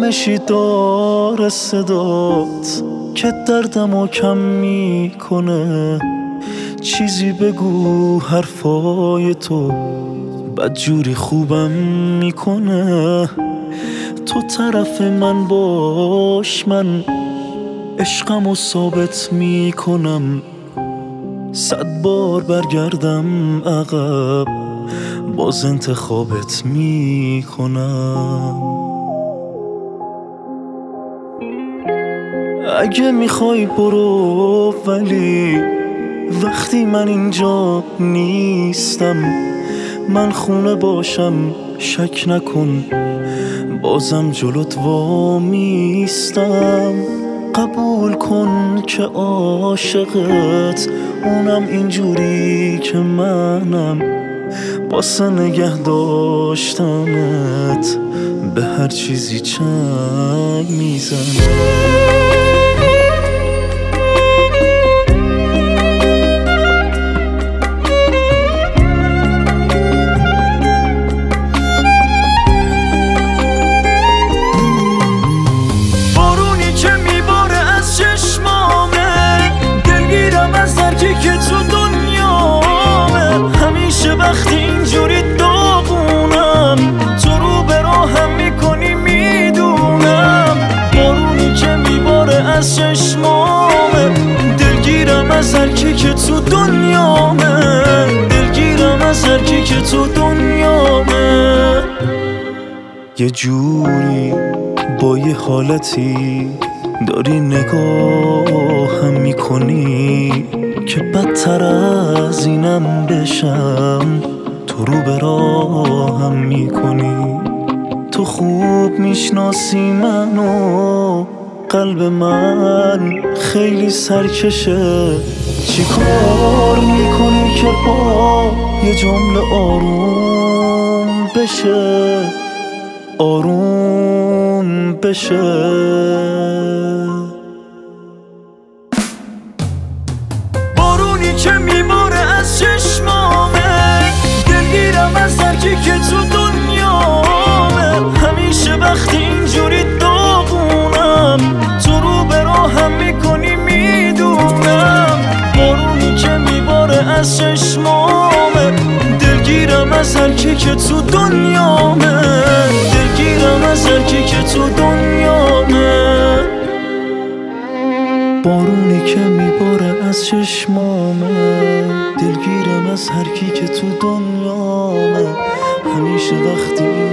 آرامشی داره صدات که دردمو کم میکنه. چیزی بگو حرفای تو بدجوری خوبم میکنه. تو طرف من باش، من عشقمو ثابت میکنم. 100 بار برگردم عقب باز انتخابت میکنم. اگه میخوای برو، ولی وقتی من اینجا نیستم، من خونه باشم شک نکن، بازم جلوت وامیستم. قبول کن که عاشقت، اونم اینجوری که منم. واسه نگه داشتنت به هر چیزی چنگ میزنم. وقتی اینجوری داغونم، تو رو به راهم میکنی میدونم. بارونی که میباره از چشمامه، دلگیرم از هر کی که تو دنیامه. دلگیرم از هر کی که تو دنیامه. یه جوری با یه حالتی داری نگاهم میکنی که بدتر از اینم بشم. تو رو به راهم میکنی. تو خوب میشناسی منو، قلب من خیلی سرکشه. چی کار میکنی که با یه جمله آروم بشه، آروم بشه. که میباره از چشمامه، دلگیرم از هر کی که تو دنیامه. همیشه وقتی اینجوری داغونم، تو رو به راهم میکنی میدونم. بارونی که میباره از چشمامه، دلگیرم از هر کی که تو دنیامه. دلگیرم از هر کی که تو دنیامه. بارونی که میباره از چشمامه، دلگیرم از هر کی که تو دنیامه. همیشه وقتی